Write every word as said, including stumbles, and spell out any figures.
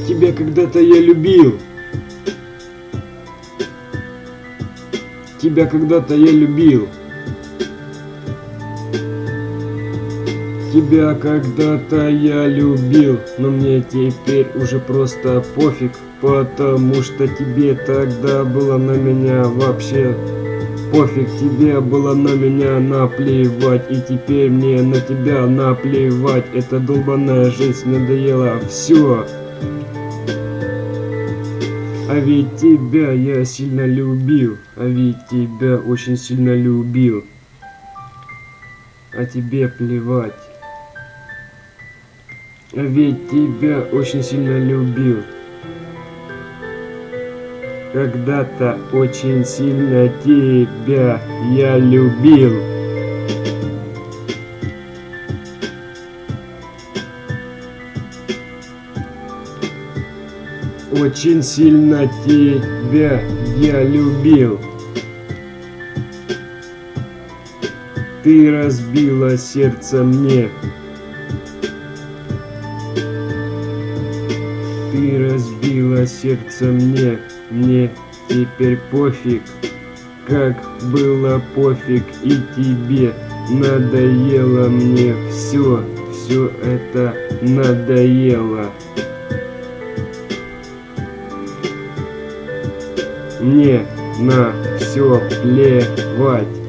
Тебя когда-то я любил. Тебя когда-то я любил. Тебя когда-то я любил, но мне теперь уже просто пофиг, потому что тебе тогда было на меня вообще пофиг, тебе было на меня наплевать, и теперь мне на тебя наплевать. Эта долбаная жизнь надоела, все. А ведь тебя я сильно любил, а ведь тебя очень сильно любил, а тебе плевать. А ведь тебя очень сильно любил. Когда-то очень сильно тебя я любил. Очень сильно тебя я любил. Ты разбила сердце мне. Ты разбила сердце мне. Мне теперь пофиг, как было пофиг и тебе. Надоело мне все, все это надоело. Мне на все плевать.